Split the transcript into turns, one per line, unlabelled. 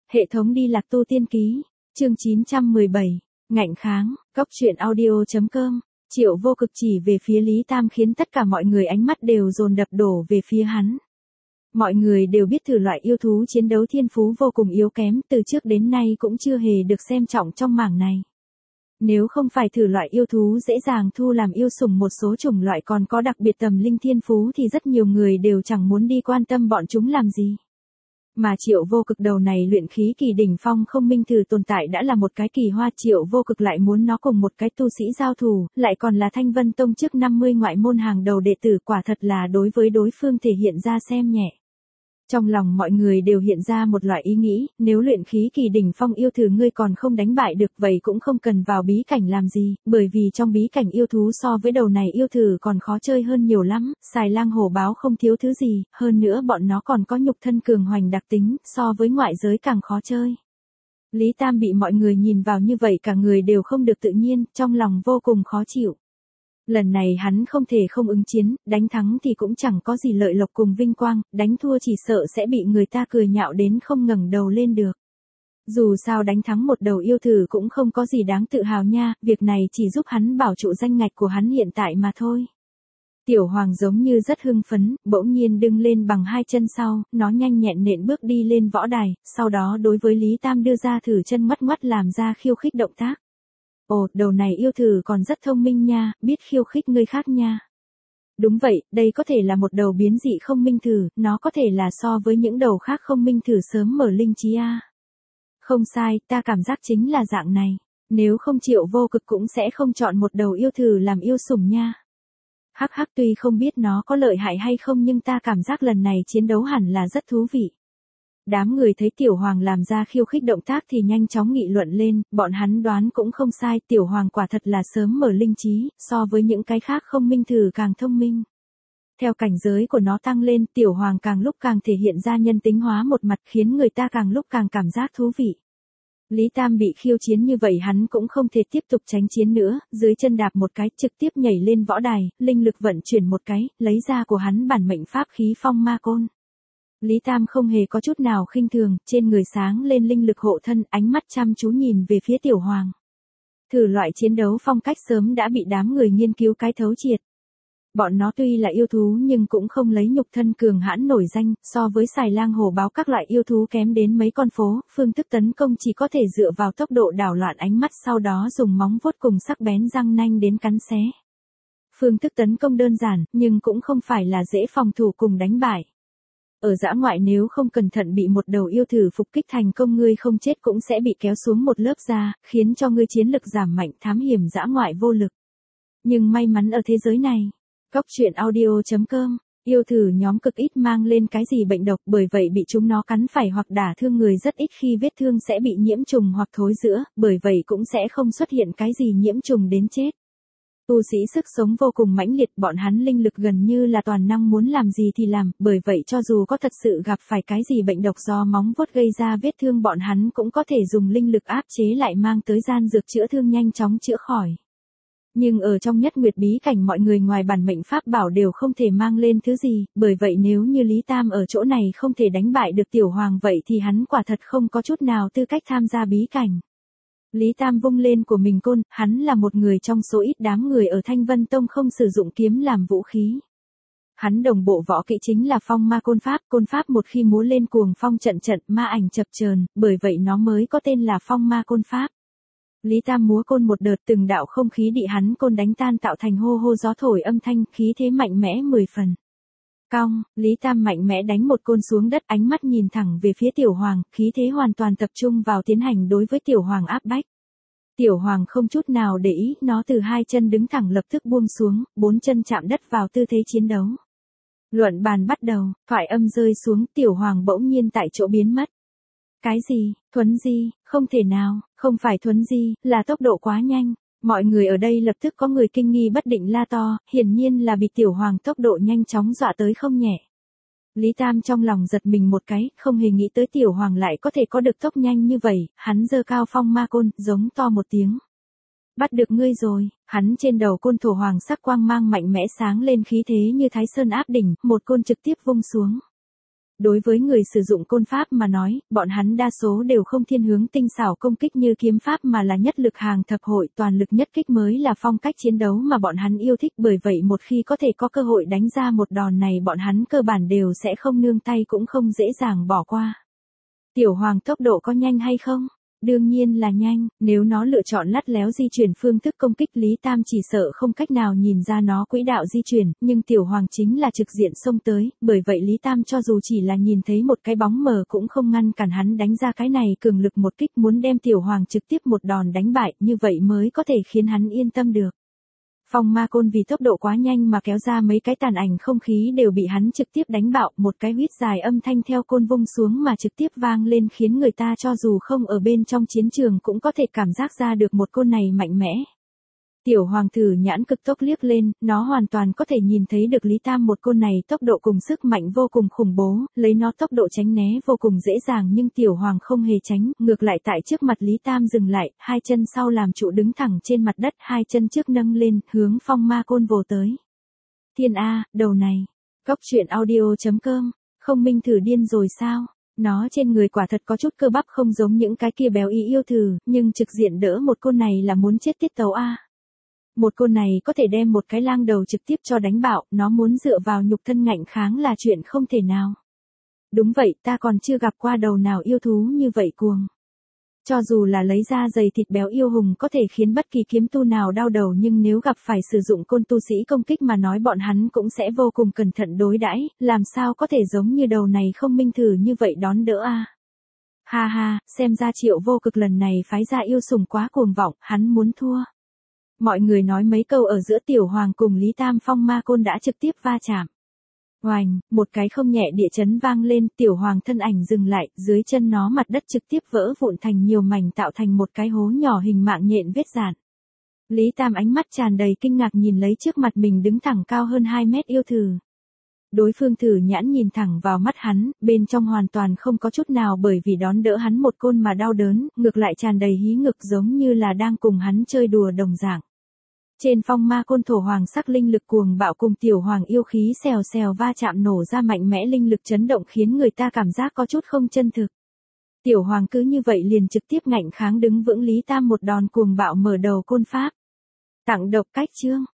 Hệ thống đi lạc tu tiên ký, chương 917, ngạnh kháng, cóc truyện audio.com, Triệu Vô Cực chỉ về phía Lý Tam khiến tất cả mọi người ánh mắt đều dồn đập đổ về phía hắn. Mọi người đều biết thử loại yêu thú chiến đấu thiên phú vô cùng yếu kém, từ trước đến nay cũng chưa hề được xem trọng trong mảng này. Nếu không phải thử loại yêu thú dễ dàng thu làm yêu sủng một số chủng loại còn có đặc biệt tầm linh thiên phú thì rất nhiều người đều chẳng muốn đi quan tâm bọn chúng làm gì. Mà Triệu Vô Cực đầu này luyện khí kỳ đỉnh phong không minh thử tồn tại đã là một cái kỳ hoa, Triệu Vô Cực lại muốn nó cùng một cái tu sĩ giao thủ, lại còn là Thanh Vân Tông trước 50 ngoại môn hàng đầu đệ tử, quả thật là đối với đối phương thể hiện ra xem nhẹ. Trong lòng mọi người đều hiện ra một loại ý nghĩ, nếu luyện khí kỳ đỉnh phong yêu thử ngươi còn không đánh bại được vậy cũng không cần vào bí cảnh làm gì, bởi vì trong bí cảnh yêu thú so với đầu này yêu thử còn khó chơi hơn nhiều lắm, xài lang hổ báo không thiếu thứ gì, hơn nữa bọn nó còn có nhục thân cường hoành đặc tính, so với ngoại giới càng khó chơi. Lý Tam bị mọi người nhìn vào như vậy cả người đều không được tự nhiên, trong lòng vô cùng khó chịu. Lần này hắn không thể không ứng chiến, đánh thắng thì cũng chẳng có gì lợi lộc cùng vinh quang, đánh thua chỉ sợ sẽ bị người ta cười nhạo đến không ngẩng đầu lên được. Dù sao đánh thắng một đầu yêu thử cũng không có gì đáng tự hào nha, việc này chỉ giúp hắn bảo trụ danh ngạch của hắn hiện tại mà thôi. Tiểu Hoàng giống như rất hưng phấn, bỗng nhiên đứng lên bằng hai chân sau, nó nhanh nhẹn nện bước đi lên võ đài, sau đó đối với Lý Tam đưa ra thử chân ngoắt ngoắt làm ra khiêu khích động tác. Ồ, đầu này yêu thử còn rất thông minh nha, biết khiêu khích người khác nha. Đúng vậy, đây có thể là một đầu biến dị không minh thử, nó có thể là so với những đầu khác không minh thử sớm mở linh trí a. Không sai, ta cảm giác chính là dạng này, nếu không Triệu Vô Cực cũng sẽ không chọn một đầu yêu thử làm yêu sủng nha. Hắc hắc, tuy không biết nó có lợi hại hay không nhưng ta cảm giác lần này chiến đấu hẳn là rất thú vị. Đám người thấy Tiểu Hoàng làm ra khiêu khích động tác thì nhanh chóng nghị luận lên, bọn hắn đoán cũng không sai, Tiểu Hoàng quả thật là sớm mở linh trí, so với những cái khác không minh thử càng thông minh. Theo cảnh giới của nó tăng lên, Tiểu Hoàng càng lúc càng thể hiện ra nhân tính hóa một mặt khiến người ta càng lúc càng cảm giác thú vị. Lý Tam bị khiêu chiến như vậy hắn cũng không thể tiếp tục tránh chiến nữa, dưới chân đạp một cái trực tiếp nhảy lên võ đài, linh lực vận chuyển một cái, lấy ra của hắn bản mệnh pháp khí phong ma côn. Lý Tam không hề có chút nào khinh thường, trên người sáng lên linh lực hộ thân, ánh mắt chăm chú nhìn về phía Tiểu Hoàng. Thử loại chiến đấu phong cách sớm đã bị đám người nghiên cứu cái thấu triệt. Bọn nó tuy là yêu thú nhưng cũng không lấy nhục thân cường hãn nổi danh, so với xài lang hổ báo các loại yêu thú kém đến mấy con phố, phương thức tấn công chỉ có thể dựa vào tốc độ đảo loạn ánh mắt sau đó dùng móng vuốt cùng sắc bén răng nanh đến cắn xé. Phương thức tấn công đơn giản, nhưng cũng không phải là dễ phòng thủ cùng đánh bại. Ở dã ngoại nếu không cẩn thận bị một đầu yêu thử phục kích thành công ngươi không chết cũng sẽ bị kéo xuống một lớp da, khiến cho ngươi chiến lực giảm mạnh, thám hiểm dã ngoại vô lực. Nhưng may mắn ở thế giới này, cóc truyện audio.com, yêu thử nhóm cực ít mang lên cái gì bệnh độc, bởi vậy bị chúng nó cắn phải hoặc đả thương người rất ít, khi vết thương sẽ bị nhiễm trùng hoặc thối rữa, bởi vậy cũng sẽ không xuất hiện cái gì nhiễm trùng đến chết. Tu sĩ sức sống vô cùng mãnh liệt, bọn hắn linh lực gần như là toàn năng, muốn làm gì thì làm, bởi vậy cho dù có thật sự gặp phải cái gì bệnh độc do móng vuốt gây ra vết thương bọn hắn cũng có thể dùng linh lực áp chế lại, mang tới gian dược chữa thương nhanh chóng chữa khỏi. Nhưng ở trong Nhất Nguyệt bí cảnh mọi người ngoài bản mệnh pháp bảo đều không thể mang lên thứ gì, bởi vậy nếu như Lý Tam ở chỗ này không thể đánh bại được Tiểu Hoàng vậy thì hắn quả thật không có chút nào tư cách tham gia bí cảnh. Lý Tam vung lên của mình côn, hắn là một người trong số ít đám người ở Thanh Vân Tông không sử dụng kiếm làm vũ khí. Hắn đồng bộ võ kỹ chính là phong ma côn pháp một khi múa lên cuồng phong trận trận, ma ảnh chập chờn, bởi vậy nó mới có tên là phong ma côn pháp. Lý Tam múa côn một đợt, từng đạo không khí bị hắn côn đánh tan tạo thành hô hô gió thổi âm thanh, khí thế mạnh mẽ 10 phần. Cong, Lý Tam mạnh mẽ đánh một côn xuống đất, ánh mắt nhìn thẳng về phía Tiểu Hoàng, khí thế hoàn toàn tập trung vào tiến hành đối với Tiểu Hoàng áp bách. Tiểu Hoàng không chút nào để ý, nó từ hai chân đứng thẳng lập tức buông xuống, bốn chân chạm đất vào tư thế chiến đấu. Luận bàn bắt đầu, thoại âm rơi xuống, Tiểu Hoàng bỗng nhiên tại chỗ biến mất. Cái gì, thuấn di, không thể nào, không phải thuấn di, là tốc độ quá nhanh. Mọi người ở đây lập tức có người kinh nghi bất định la to, hiển nhiên là bị Tiểu Hoàng tốc độ nhanh chóng dọa tới không nhẹ. Lý Tam trong lòng giật mình một cái, không hề nghĩ tới Tiểu Hoàng lại có thể có được tốc nhanh như vậy, hắn giơ cao phong ma côn, giống to một tiếng. Bắt được ngươi rồi, hắn trên đầu côn thổ hoàng sắc quang mang mạnh mẽ sáng lên, khí thế như Thái Sơn áp đỉnh, một côn trực tiếp vung xuống. Đối với người sử dụng côn pháp mà nói, bọn hắn đa số đều không thiên hướng tinh xảo công kích như kiếm pháp mà là nhất lực hàng thập hội, toàn lực nhất kích mới là phong cách chiến đấu mà bọn hắn yêu thích, bởi vậy một khi có thể có cơ hội đánh ra một đòn này bọn hắn cơ bản đều sẽ không nương tay cũng không dễ dàng bỏ qua. Tiểu Hoàng tốc độ có nhanh hay không? Đương nhiên là nhanh, nếu nó lựa chọn lắt léo di chuyển phương thức công kích Lý Tam chỉ sợ không cách nào nhìn ra nó quỹ đạo di chuyển, nhưng Tiểu Hoàng chính là trực diện xông tới, bởi vậy Lý Tam cho dù chỉ là nhìn thấy một cái bóng mờ cũng không ngăn cản hắn đánh ra cái này cường lực một kích, muốn đem Tiểu Hoàng trực tiếp một đòn đánh bại, như vậy mới có thể khiến hắn yên tâm được. Phong ma côn vì tốc độ quá nhanh mà kéo ra mấy cái tàn ảnh không khí đều bị hắn trực tiếp đánh bạo, một cái huýt dài âm thanh theo côn vung xuống mà trực tiếp vang lên khiến người ta cho dù không ở bên trong chiến trường cũng có thể cảm giác ra được một côn này mạnh mẽ. Tiểu Hoàng thử nhãn cực tốc liếc lên, nó hoàn toàn có thể nhìn thấy được Lý Tam một côn này tốc độ cùng sức mạnh vô cùng khủng bố, lấy nó tốc độ tránh né vô cùng dễ dàng nhưng Tiểu Hoàng không hề tránh, ngược lại tại trước mặt Lý Tam dừng lại, hai chân sau làm trụ đứng thẳng trên mặt đất, hai chân trước nâng lên, hướng phong ma côn vồ tới. Thiên A, đầu này. Cóc truyện audio.com, không minh thử điên rồi sao? Nó trên người quả thật có chút cơ bắp không giống những cái kia béo ý yêu thử, nhưng trực diện đỡ một côn này là muốn chết tiết tấu A. Một côn này có thể đem một cái lang đầu trực tiếp cho đánh bạo, nó muốn dựa vào nhục thân ngạnh kháng là chuyện không thể nào. Đúng vậy, ta còn chưa gặp qua đầu nào yêu thú như vậy cuồng. Cho dù là lấy ra giày thịt béo yêu hùng có thể khiến bất kỳ kiếm tu nào đau đầu nhưng nếu gặp phải sử dụng côn tu sĩ công kích mà nói bọn hắn cũng sẽ vô cùng cẩn thận đối đãi, làm sao có thể giống như đầu này không minh thử như vậy đón đỡ a. Ha ha, xem ra Triệu Vô Cực lần này phái ra yêu sủng quá cuồng vọng, hắn muốn thua. Mọi người nói mấy câu ở giữa Tiểu Hoàng cùng Lý Tam phong ma côn đã trực tiếp va chạm. Oành, một cái không nhẹ địa chấn vang lên, Tiểu Hoàng thân ảnh dừng lại, dưới chân nó mặt đất trực tiếp vỡ vụn thành nhiều mảnh tạo thành một cái hố nhỏ hình mạng nhện vết dạn. Lý Tam ánh mắt tràn đầy kinh ngạc nhìn lấy trước mặt mình đứng thẳng cao hơn 2 mét yêu thử. Đối phương thử nhãn nhìn thẳng vào mắt hắn, bên trong hoàn toàn không có chút nào bởi vì đón đỡ hắn một côn mà đau đớn, ngược lại tràn đầy hí ngực giống như là đang cùng hắn chơi đùa đồng dạng. Trên phong ma côn thổ hoàng sắc linh lực cuồng bạo cùng Tiểu Hoàng yêu khí xèo xèo va chạm nổ ra mạnh mẽ linh lực chấn động khiến người ta cảm giác có chút không chân thực. Tiểu Hoàng cứ như vậy liền trực tiếp ngạnh kháng đứng vững Lý Tam một đòn cuồng bạo mở đầu côn pháp. Tặng độc cách chương.